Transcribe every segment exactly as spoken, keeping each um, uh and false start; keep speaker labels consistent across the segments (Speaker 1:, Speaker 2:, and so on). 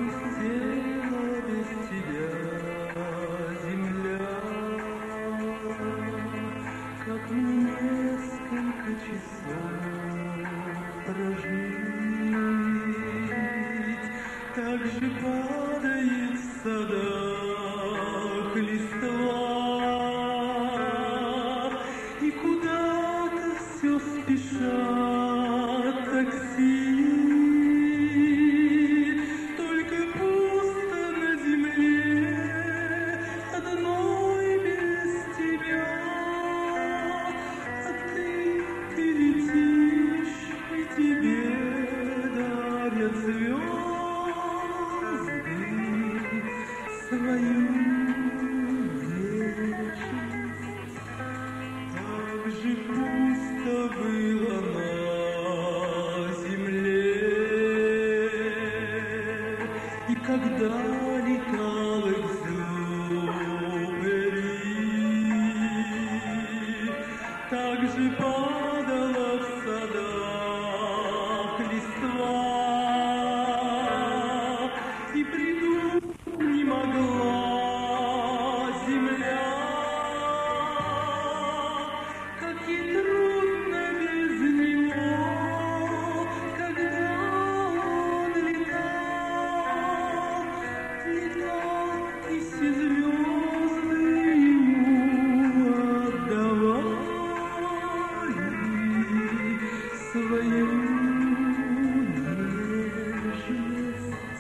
Speaker 1: Опустела без тебя земля, как мне несколько часов прожить, так же падает в садах листва, и куда-то все спешат такси. Только пусто на земле одной без тебя, а ты, ты летишь, и тебе дарят звезды свою вечность. Так же пусто было на земле, и когда летал Экзюпери, так же падала в садах листва, и придумать не могла земля, как ей трудно без него, когда он летал, летал, и все звезды ему отдавали свою нежность.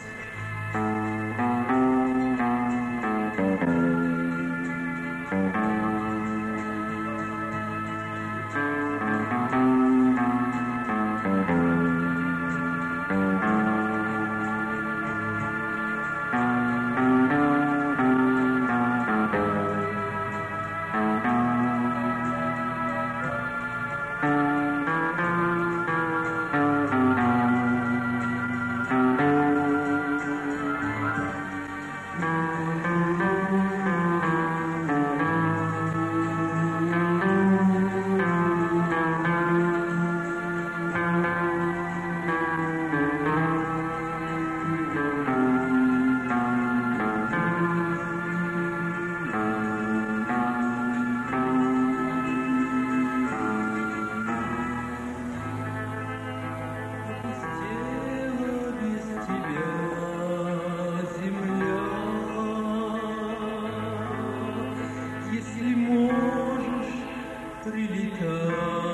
Speaker 1: Опустела без тебя земля, если можешь, прилетай.